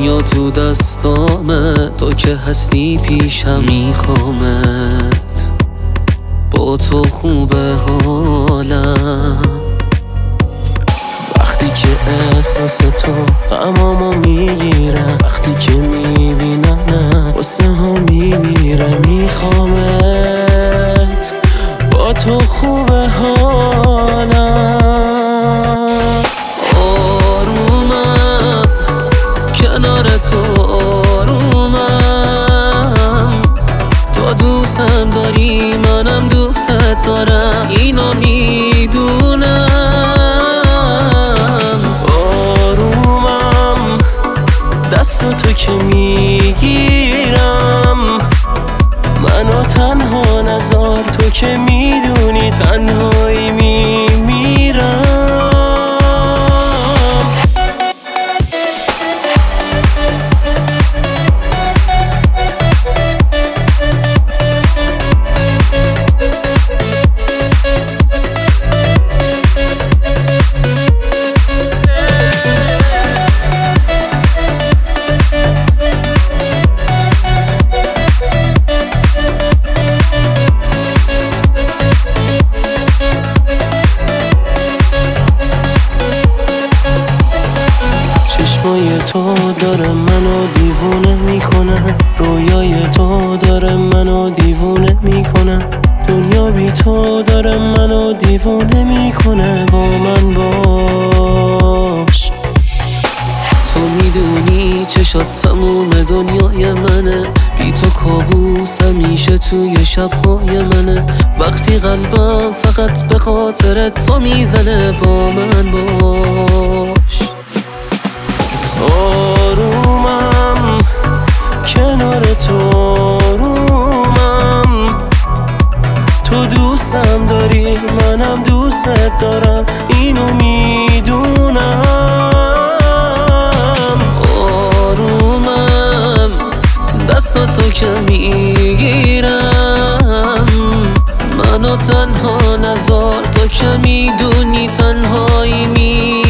دنیا تو دستامه، تو که هستی پیشم میخوامت، با تو خوبه حالم. وقتی که احساس تو غمامو میگیرم، وقتی که میبینم قصه ها میمیره، میخوامت، با تو خوبه حالم. آرومم کنار تو، آرومم، تو دوستم داری منم دوست دارم، اینو میدونم. آرومم دست تو که میگیرم، منو تنها نذار، تو که میدونی تنهایی میمیرم. چشمای تو داره منو دیوونه میکنه، رویای تو داره منو دیوونه میکنه، دنیا بی تو داره منو دیوونه میکنه، با من باش. تو میدونی چشات تموم دنیای منه، بی تو کابوس همیشه توی شبهای منه، وقتی قلبم فقط به خاطر تو میزنه، با من باش. آرومم کنار تو، آرومم، تو دوستم داری منم دوست دارم، اینو میدونم. آرومم دست تو که میگیرم، منو تنها نذار، تو که میدونی تنهایی